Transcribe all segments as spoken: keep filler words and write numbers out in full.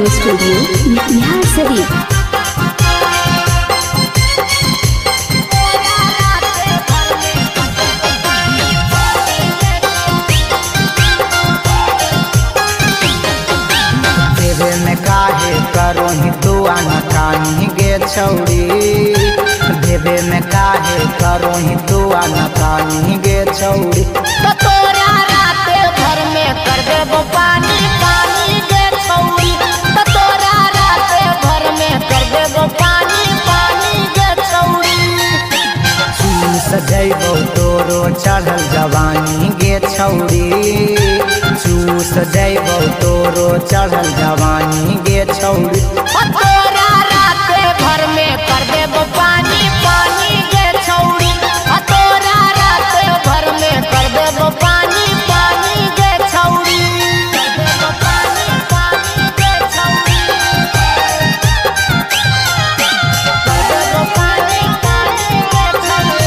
Recording studio Bihar Sharif. देवे में काहे करो ही तू अनकानी गे छौरी, देवे में काहे करो ही तू अनकानी गे छौरी। तो तोरा राते भर में कर देबो पानी पानी गे छौरी, तो तोरा राते भर में कर देबो पानी पानी गे छौरी। चूस जैबो तोरो चढ़ल जवानी गे छौरी, चूस जैबो तोरो चढ़ल जवानी गे छौरी। तो तोरा राते भर में कर देबो पानी पानी गे छौरी, तो तोरा राते भर में कर देबो पानी पानी गे छौरी, कर देबो पानी पानी गे छौरी, कर देबो पानी पानी गे छौरी।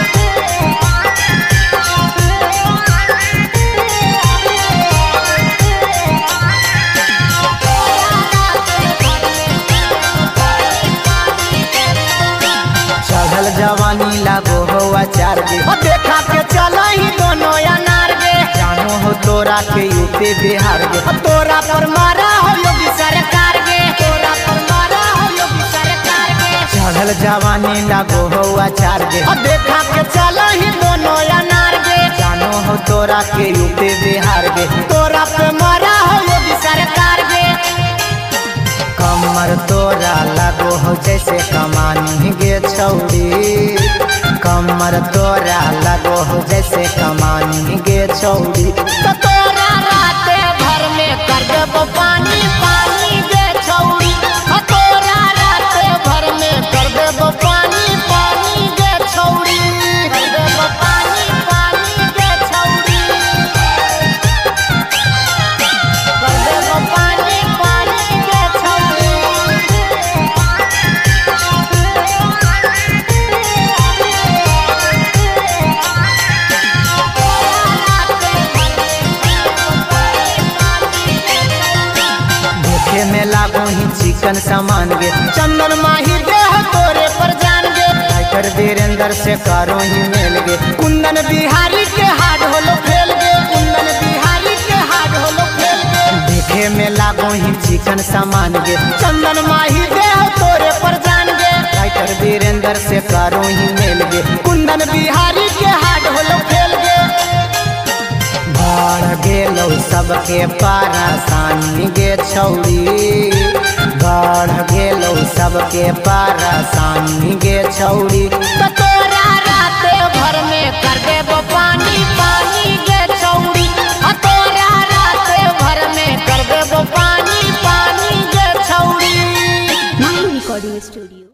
चढ़ल जवानी लागो हो अचार गे, ओ देखा के चलो ही दोनों अनार गे, जानो हो तोरा के यूपी बिहार गे। ओ तोरा पर मारा हो योगी सरकार गे, तोरा पर मारा हो योगी सरकार गे। चढ़ल जवानी लागो हो अचार गे, ओ देखा के चलो ही दोनों अनार गे, जानो हो तोरा के यूपी बिहार गे। तोरा पे मारा हो योगी सरकार गे। कमर तोरा लागो हो जैसे कमानी गे छौरी, कमर तोरा लागो हो जैसे कमानी गे छौरी। तो तोरा राते भर में कर देबो पानी पानी गे छौरी, ओ तोरा राते भर में कर देबो पानी पानी गे छौरी, कर देबो पानी पानी गे छौरी, कर देबो पानी पानी गे छौरी। देखे में लागो ही चिकन सामान गे, चंदन माही दे हो तोरे पर जान गे, राइटर वीरेंद्र से करो ही मेल गे। कुंदन बिहारी के हाड होलो फेल गे, कुंदन बिहारी के हाड होलो फेल गे। देखे में लागो ही चिकन सामान गे, चंदन माही दे हो तोरे पर जान गे, राइटर वीरेंद्र से करो ही मेल गे। कुंदन बिहारी के हाड होलो फेल गे। बढ़ गेलो सबके परेशानी गे छौरी, बढ़ गेलो सबके परेशानी गे छौरी। तो तोरा राते भर में कर देबो